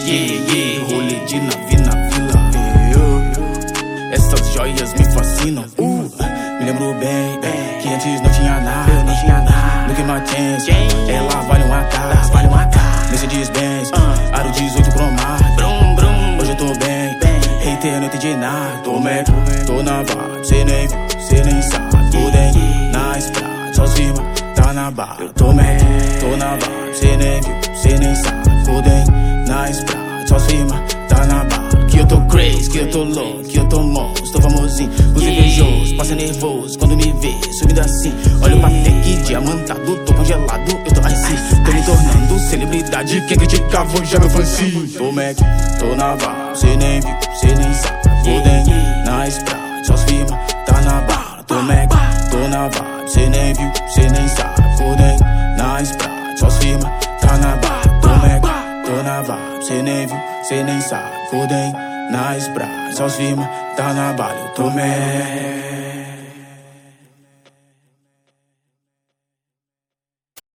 Rolê de nave na vila. Essas joias me fascinam. Me lembro bem que antes não tinha nada. Look at my chains, ela vale um AK. Mercedes-Benz, aro 18 cromado. Hoje eu tô bem, hater não entendi nada. Tô Mac, tô na vibe, cê nem viu, cê nem sabe. Tudem na estrada, só cima, tá na barra. Tô Mac, tô na vibe, cê nem viu, cê nem sabe. Tudem na estrada, só cima, tá na barra. Que eu tô crazy, que eu tô louco, que eu tô monstro, tô famosinho. Os invejosos, passa nervoso quando me vê subindo assim. Olha o Patek diamantado, tô congelado, eu tô assim. Tô me tornando celebridade, quem critica vou já meu fancy. Tô Mac, tô na vibe, cê nem viu, cê nem sabe. Tudem na estrada, só firma, tá na barra. Tô Mac, tô na vibe, cê nem viu, cê nem sabe. Tudem na estrada, só firma, tá na barra. Tô Mac, tô na vibe, cê nem viu, cê nem sabe. Tudem na estrada, só firma, tá na barra. Eu tô Mac.